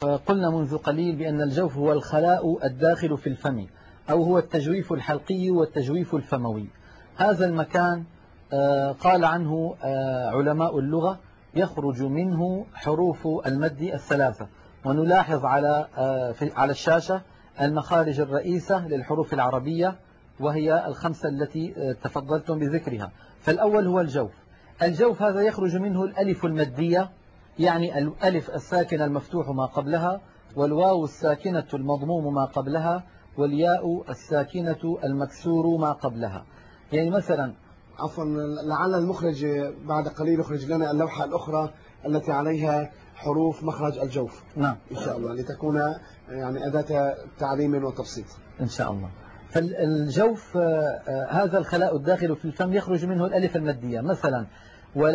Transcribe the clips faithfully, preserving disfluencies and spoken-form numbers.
قلنا منذ قليل بأن الجوف هو الخلاء الداخل في الفم، أو هو التجويف الحلقي والتجويف الفموي. هذا المكان قال عنه علماء اللغة يخرج منه حروف المد الثلاثة، ونلاحظ على على الشاشة المخارج الرئيسة للحروف العربية، وهي الخمسة التي تفضلتم بذكرها. فالأول هو الجوف. الجوف هذا يخرج منه الألف المدية، يعني الألف الساكنة المفتوح ما قبلها، والواو الساكنة المضموم ما قبلها، والياء الساكنة المكسور ما قبلها. يعني مثلا عفوا، لعل المخرج بعد قليل يخرج لنا اللوحة الأخرى التي عليها حروف مخرج الجوف. نعم إن شاء الله، لتكون يعني أداة تعليم وتبسيط إن شاء الله. فالجوف هذا الخلاء الداخل في الفم يخرج منه الألف المادية، مثلا ولا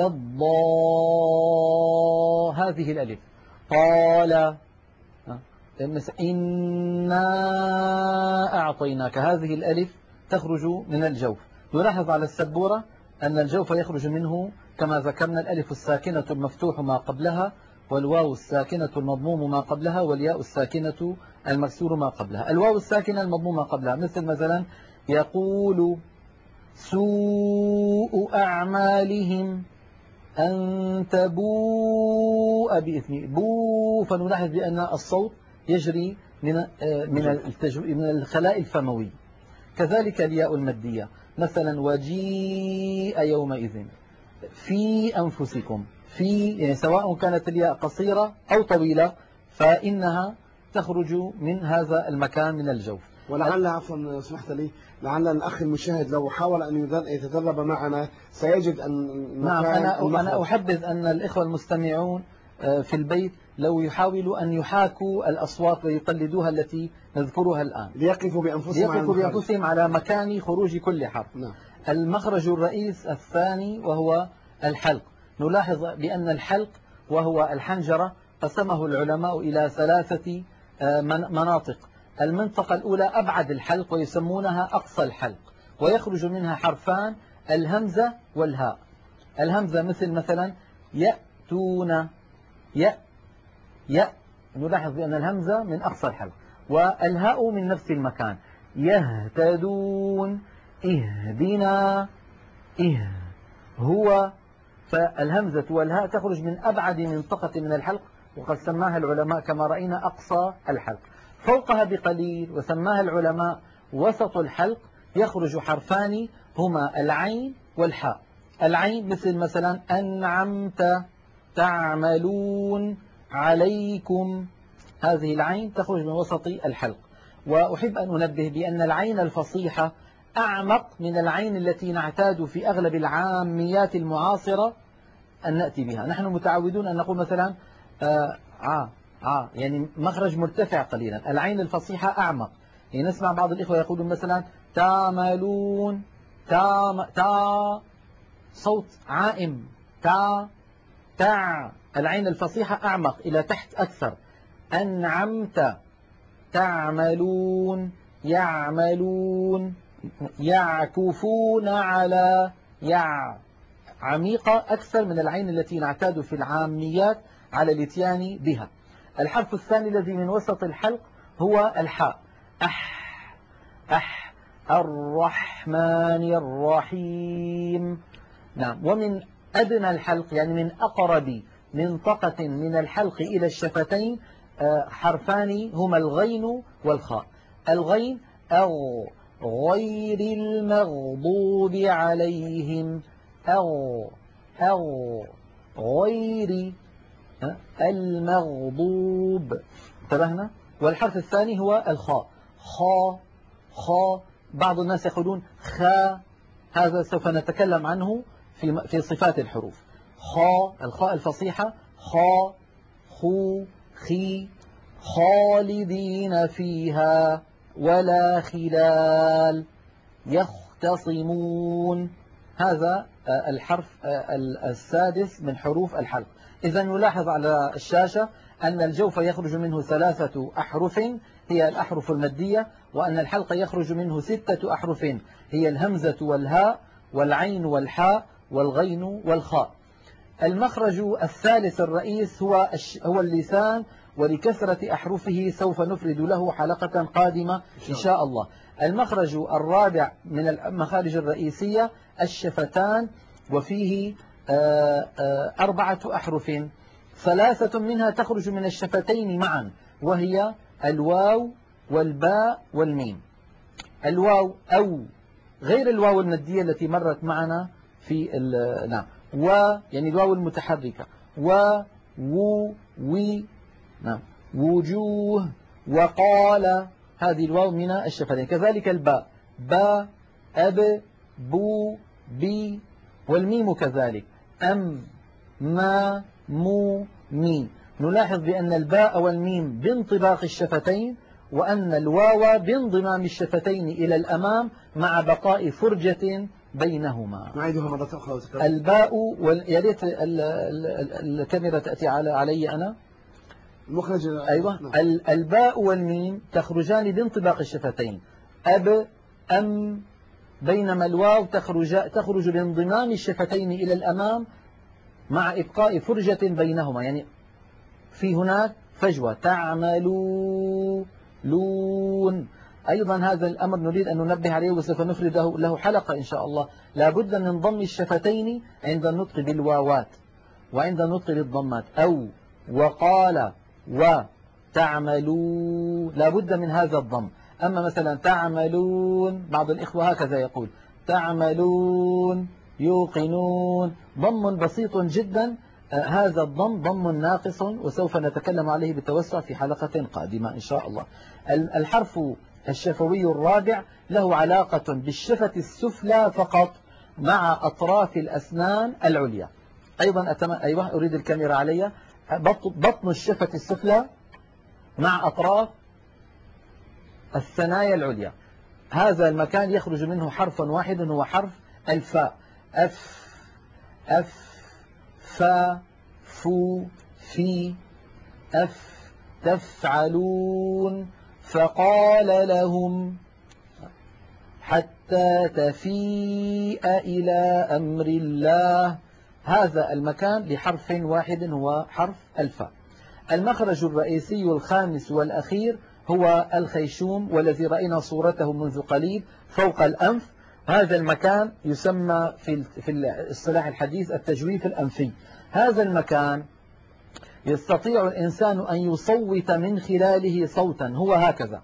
الضاء، هذه الألف. قال إنا أعطيناك، هذه الألف تخرج من الجوف. نلاحظ على السبورة أن الجوف يخرج منه كما ذكرنا الألف الساكنة المفتوح ما قبلها، والواو الساكنة المضموم ما قبلها، والياء الساكنة المكسور ما قبلها. الواو الساكنة المضموم ما قبلها مثل مثلا يقول سوء أعمالهم أن تبوء بإثم بو، فنلاحظ بأن الصوت يجري من من من الخلاء الفموي. كذلك الياء المادية، مثلا وجيء يومئذ في أنفسكم، في يعني سواء كانت الياء قصيرة أو طويلة فإنها تخرج من هذا المكان من الجوف. ولعل عفوا سمحت لي، لعل الأخ المشاهد لو حاول أن يتدرب معنا سيجد أن نعم أنا أنا أحبذ أن الإخوة المستمعون في البيت لو يحاولوا أن يحاكوا الأصوات ويقلدوها التي نذكرها الآن، ليقفوا بأنفسهم ليقفوا بأنفسهم على مكان خروج كل حرف. نعم. المخرج الرئيس الثاني وهو الحلق. نلاحظ بأن الحلق وهو الحنجرة قسمه العلماء إلى ثلاثة مناطق. المنطقة الأولى أبعد الحلق ويسمونها أقصى الحلق، ويخرج منها حرفان الهمزة والهاء. الهمزة مثل مثلا يأتون، يأ يأ، نلاحظ بأن الهمزة من أقصى الحلق، والهاء من نفس المكان. يهتدون، اهدنا، إه هو. فالهمزة والهاء تخرج من أبعد منطقة من الحلق، وقد سماها العلماء كما رأينا أقصى الحلق. فوقها بقليل وسماها العلماء وسط الحلق يخرج حرفان هما العين والحاء. العين مثل مثلا أنعمت، تعملون، عليكم، هذه العين تخرج من وسط الحلق. وأحب أن أنبه بأن العين الفصيحة أعمق من العين التي نعتاد في أغلب العاميات المعاصرة أن نأتي بها. نحن متعودون أن نقول مثلا آه آه آه يعني مخرج مرتفع قليلا. العين الفصيحة أعمق، يعني نسمع بعض الإخوة يقولون مثلا تعملون، تا تا صوت عائم، تا تع. العين الفصيحة أعمق إلى تحت أكثر. أنعمت، تعملون، يعملون، يعكفون على، يع، عميقة أكثر من العين التي نعتاد في العاميات على الاتيان بها. الحرف الثاني الذي من وسط الحلق هو الحاء. أح، أح، الرحمن الرحيم. نعم. ومن أدنى الحلق يعني من أقرب منطقة من الحلق إلى الشفتين حرفان هما الغين والخاء. الغين أو غير المغضوب عليهم، أو أو غير المغضوب، انتبهنا. والحرف الثاني هو الخاء، خا خا. بعض الناس يقولون خا، هذا سوف نتكلم عنه في في صفات الحروف. خا، الخاء الفصيحة، خا، خو، خي. خالدين فيها ولا خلال، يختصمون. هذا الحرف السادس من حروف الحلق. إذا نلاحظ على الشاشة أن الجوف يخرج منه ثلاثة أحرف هي الأحرف المادية، وأن الحلق يخرج منه ستة أحرف هي الهمزة والهاء والعين والحاء والغين والخاء. المخرج الثالث الرئيس هو هو اللسان ولكثرة أحرفه سوف نفرد له حلقة قادمة إن شاء الله. المخرج الرابع من المخارج الرئيسية الشفتان، وفيه أربعة أحرف، ثلاثة منها تخرج من الشفتين معا، وهي الواو والباء والميم. الواو أو غير الواو المادية التي مرت معنا في نعم، و يعني الواو المتحركة، و و وي نعم، وجوه، وقال، هذه الواو من الشفتين. كذلك الباء، با، أب، بو، بي، والميم كذلك، أم، ما، مو، مي. نلاحظ بأن الباء والميم بانطباق الشفتين، وأن الواو بانضمام الشفتين إلى الأمام مع بقاء فرجة بينهما. نعيدها مرة أخرى. الباء وال... يا ريت الكاميرا تأتي على علي أنا. المخرج. أيوة. نعم. الباء والميم تخرجان بانطباق الشفتين، أب، أم، بينما الواو تخرج تخرج بانضمام الشفتين إلى الأمام مع إبقاء فرجة بينهما، يعني في هناك فجوة. تعملون. أيضا هذا الأمر نريد أن ننبه عليه وسوف نفرد له حلقة إن شاء الله. لا بد من ضم الشفتين عند النطق بالواوات وعند النطق بالضمات. أو، وقال، وتعملون، لا بد من هذا الضم. أما مثلا تعملون، بعض الإخوة هكذا يقول تعملون، يوقنون، ضم بسيط جدا. آه هذا الضم ضم ناقص، وسوف نتكلم عليه بالتوسع في حلقة قادمة إن شاء الله. الحرف الشفوي الرابع له علاقة بالشفة السفلى فقط مع أطراف الأسنان العليا. أيضا أتم... أيوة أريد الكاميرا علي. بطن الشفة السفلى مع أطراف الثنايا العليا، هذا المكان يخرج منه حرف واحد هو حرف الفاء. أف، أف، فا، فو، في، أف، تفعلون، فقال لهم، حتى تفيء إلى أمر الله. هذا المكان لحرف واحد هو حرف الفاء. المخرج الرئيسي الخامس والأخير هو الخيشوم، والذي رأينا صورته منذ قليل فوق الأنف. هذا المكان يسمى في في الاصطلاح الحديث التجويف الأنفي. هذا المكان يستطيع الإنسان أن يصوت من خلاله صوتا هو هكذا.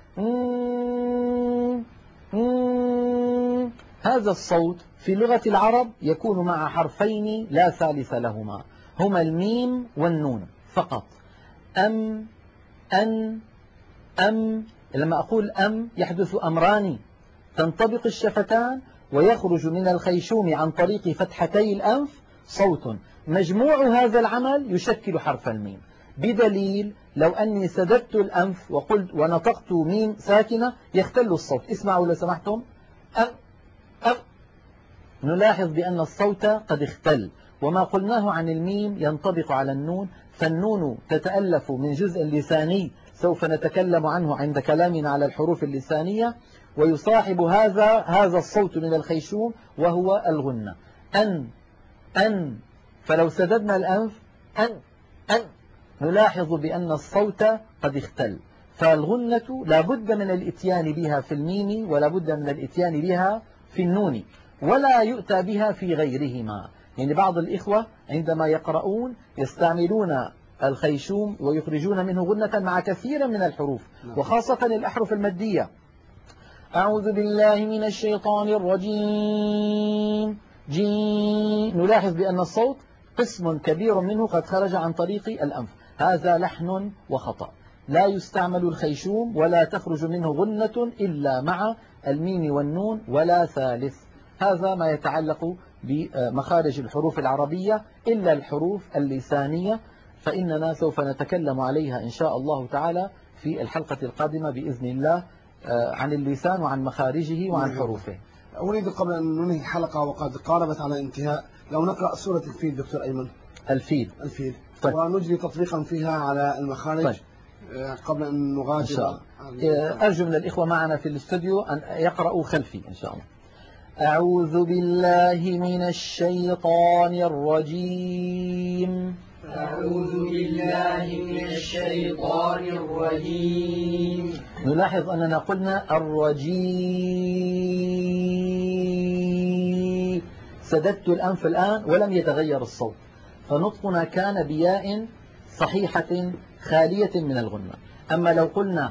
هذا الصوت في لغة العرب يكون مع حرفين لا ثالث لهما، هما الميم والنون فقط. أم، أن، أم. لما أقول أم يحدث أمران، تنطبق الشفتان ويخرج من الخيشوم عن طريق فتحتي الأنف صوت، مجموع هذا العمل يشكل حرف الميم. بدليل لو أني سددت الأنف وقلت ونطقت ميم ساكنة يختل الصوت. اسمعوا لو سمحتم. أم، أم. نلاحظ بأن الصوت قد اختل، وما قلناه عن الميم ينطبق على النون، فالنون تتألف من جزء لساني سوف نتكلم عنه عند كلامنا على الحروف اللسانية، ويصاحب هذا هذا الصوت من الخيشوم وهو الغنة. أن، أن. فلو سددنا الأنف أن، أن، نلاحظ بأن الصوت قد اختل، فالغنة لا بد من الاتيان بها في الميم ولا بد من الاتيان بها في النون، ولا يؤتى بها في غيرهما. يعني بعض الإخوة عندما يقرؤون يستعملون الخيشوم ويخرجون منه غنة مع كثير من الحروف، وخاصة الأحرف المادية. أعوذ بالله من الشيطان الرجيم، جي. نلاحظ بأن الصوت قسم كبير منه قد خرج عن طريق الأنف. هذا لحن وخطأ، لا يستعمل الخيشوم ولا تخرج منه غنة إلا مع الميم والنون ولا ثالث. هذا ما يتعلق بمخارج الحروف العربية، إلا الحروف اللسانية فإننا سوف نتكلم عليها إن شاء الله تعالى في الحلقة القادمة بإذن الله عن اللسان وعن مخارجه وعن حروفه. أريد قبل أن ننهي الحلقة وقد قاربت على الانتهاء لو نقرأ سورة الفيل دكتور أيمن. الفيل. الفيل. طيب. ونجري تطبيقا فيها على المخارج. طيب. قبل أن نغادر إن شاء الله. أرجو من الإخوة معنا في الاستوديو أن يقرأوا خلفي إن شاء الله. أعوذ بالله من الشيطان الرجيم. أعوذ بالله من الشيطان الرجيم. نلاحظ أننا قلنا الرجيم، سددت الأنف الآن ولم يتغير الصوت، فنطقنا كان بياء صحيحة خالية من الغنة. أما لو قلنا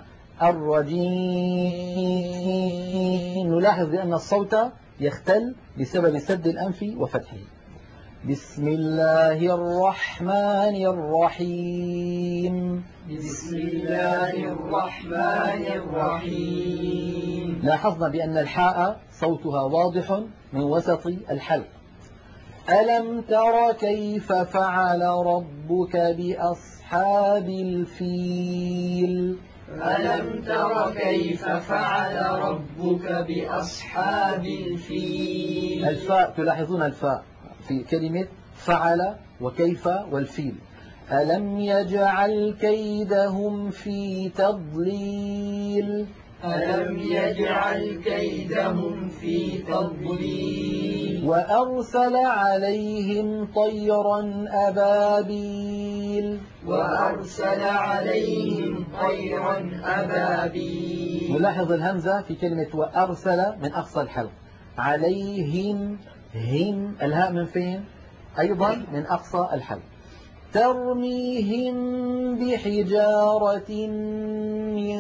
الرجيم نلاحظ بأن الصوت يختل بسبب سد الأنف وفتحه. بسم الله الرحمن الرحيم. بسم الله الرحمن الرحيم. لاحظنا بأن الحاء صوتها واضح من وسط الحلق. ألم تر كيف فعل ربك بأصحاب الفيل. ألم تر كيف فعل ربك بأصحاب الفيل. الفاء، تلاحظون الفاء في كلمة فعل وكيف والفيل. ألم يجعل كيدهم في تضليل. ألم يجعل كيدهم في تضليل. وأرسل عليهم طيرا أبابيل. وأرسل عليهم طيرا أبابيل. نلاحظ الهمزة في كلمة وأرسل من أقصى الحلق. عليهم هم، الهاء من فين؟ أيضا من أقصى الحلق. ترميهم بحجارة من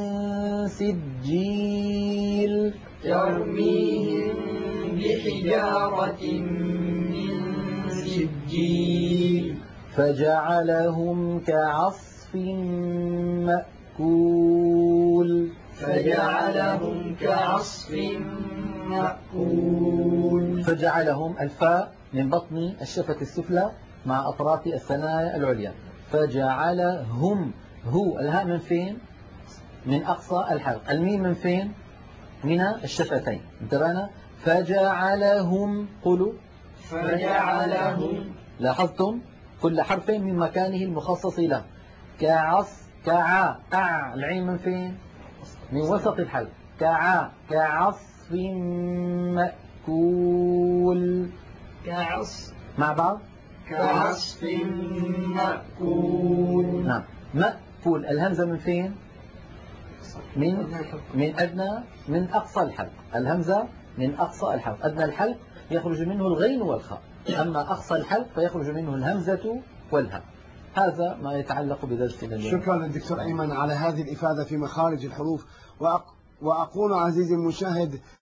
سجيل. ترميهم بحجارة من سجيل. فجعلهم كعصف مأكول. فجعلهم كعصف مأكول. فجعلهم الفاء من بطن الشفة السفلى مع أطراف الثنايا العليا. فجعلهم، هو الهاء من فين؟ من أقصى الحلق. الميم من فين؟ من الشفتين. انتبهنا؟ فجعلهم، قولوا فجعلهم. لاحظتم كل حرف من مكانه المخصص له. كعص، كعا، أع، العين من فين؟ من وسط الحلق. كعا، كعصف مأكول. كعصف مع بعض. كعصف مأكول. نعم. مأكول الهمزة من فين؟ من من أدنى، من أقصى الحلق. الهمزة من أقصى الحلق. أدنى الحلق يخرج منه الغين والخاء، أما أقصى الحلق فيخرج منه الهمزة والهاء. هذا ما يتعلق بدرسنا اليوم. شكرا للدكتور أيمن على هذه الإفادة في مخارج الحروف. وأق... وأقول عزيزي المشاهد